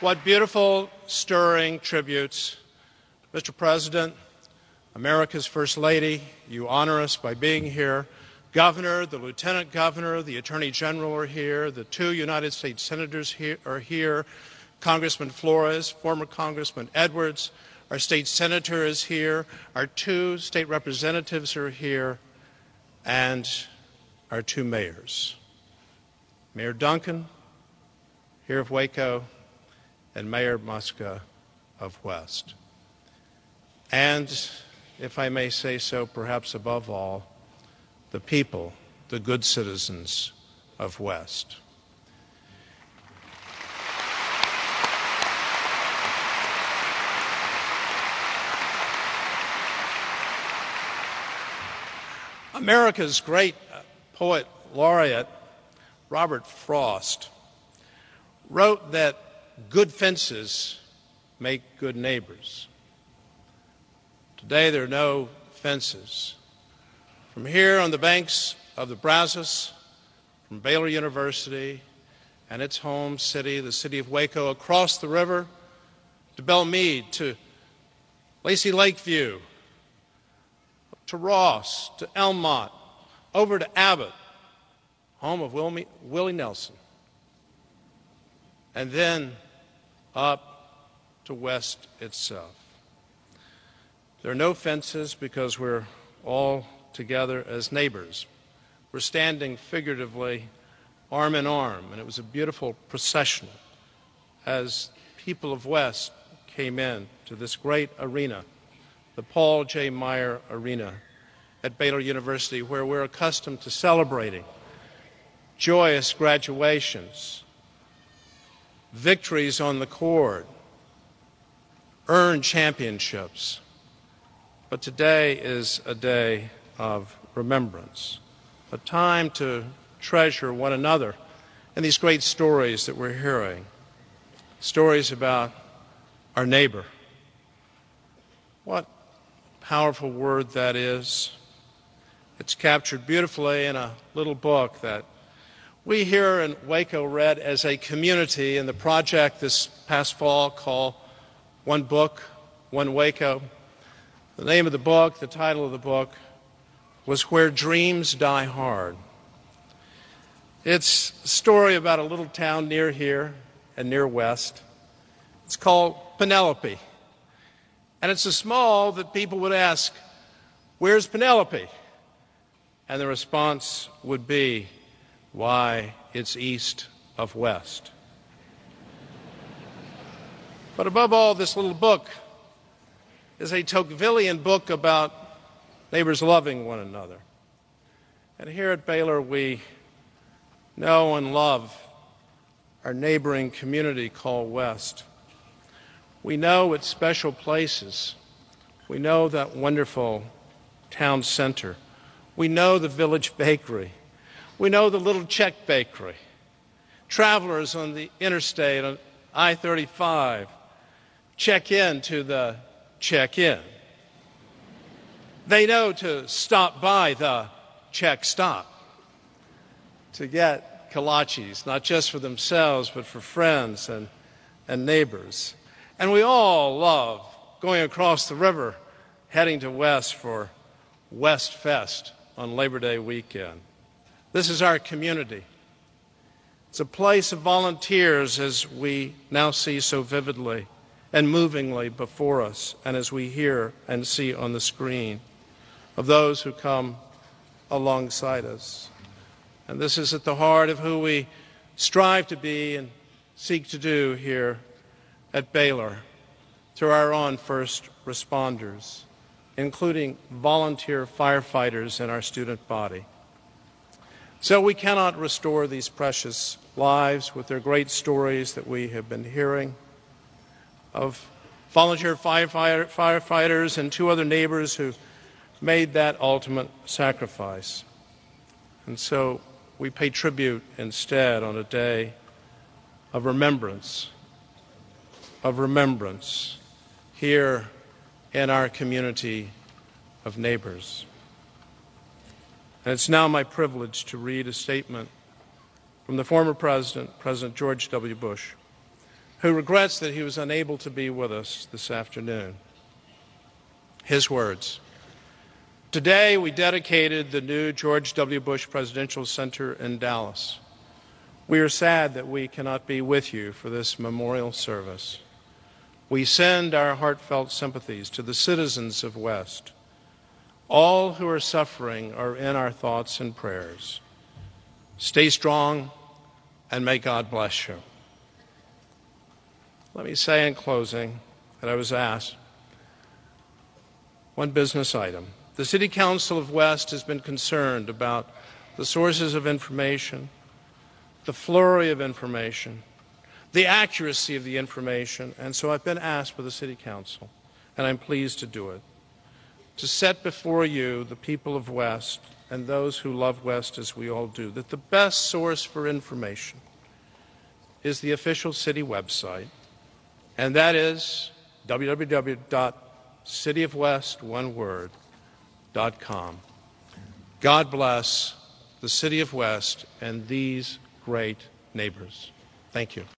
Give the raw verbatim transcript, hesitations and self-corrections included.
What beautiful, stirring tributes. Mister President, America's First Lady, you honor us by being here. Governor, the Lieutenant Governor, the Attorney General are here. The two United States Senators here are here. Congressman Flores, former Congressman Edwards, our state senator is here. Our two state representatives are here. And our two mayors, Mayor Duncan, here of Waco, and Mayor Muska of West. And, if I may say so, perhaps above all, the people, the good citizens of West. America's great poet laureate, Robert Frost, wrote that good fences make good neighbors. Today there are no fences. From here on the banks of the Brazos, from Baylor University and its home city, the city of Waco, across the river to Belmead, to Lacey Lakeview, to Ross, to Elmont, over to Abbott, home of Willie, Willie Nelson, and then up to West itself. There are no fences because we're all together as neighbors. We're standing figuratively arm in arm, and it was a beautiful procession as people of West came in to this great arena, the Paul J. Meyer Arena at Baylor University, where we're accustomed to celebrating joyous graduations, victories on the court, earned championships. But today is a day of remembrance, a time to treasure one another and these great stories that we're hearing, stories about our neighbor. What powerful word that is. It's captured beautifully in a little book that we here in Waco read as a community in the project this past fall called One Book, One Waco. The name of the book, the title of the book, was Where Dreams Die Hard. It's a story about a little town near here and near West. It's called Penelope. And it's so small that people would ask, "Where's Penelope?" And the response would be, "Why, it's east of West." But above all, this little book is a Tocquevillian book about neighbors loving one another. And here at Baylor, we know and love our neighboring community called West. We know its special places. We know that wonderful town center. We know the village bakery. We know the little Czech bakery. Travelers on the interstate on I thirty-five check in to the check-in. They know to stop by the check stop to get kolaches, not just for themselves, but for friends and, and neighbors. And we all love going across the river, heading to West for West Fest on Labor Day weekend. This is our community. It's a place of volunteers, as we now see so vividly and movingly before us, and as we hear and see on the screen, of those who come alongside us. And this is at the heart of who we strive to be and seek to do here at Baylor through our own first responders, including volunteer firefighters in our student body. So we cannot restore these precious lives with their great stories that we have been hearing of volunteer firefighter, firefighters and two other neighbors who made that ultimate sacrifice. And so we pay tribute instead on a day of remembrance, of remembrance here in our community of neighbors. And it's now my privilege to read a statement from the former president, President George W. Bush, who regrets that he was unable to be with us this afternoon. His words: "Today we dedicated the new George W. Bush Presidential Center in Dallas. We are sad that we cannot be with you for this memorial service. We send our heartfelt sympathies to the citizens of West. All who are suffering are in our thoughts and prayers. Stay strong, and may God bless you." Let me say in closing that I was asked one business item. The City Council of West has been concerned about the sources of information, the flurry of information, the accuracy of the information, and so I've been asked by the City Council, and I'm pleased to do it, to set before you, the people of West, and those who love West as we all do, that the best source for information is the official city website, and that is w w w dot city of west one word dot com. God bless the City of West and these great neighbors. Thank you.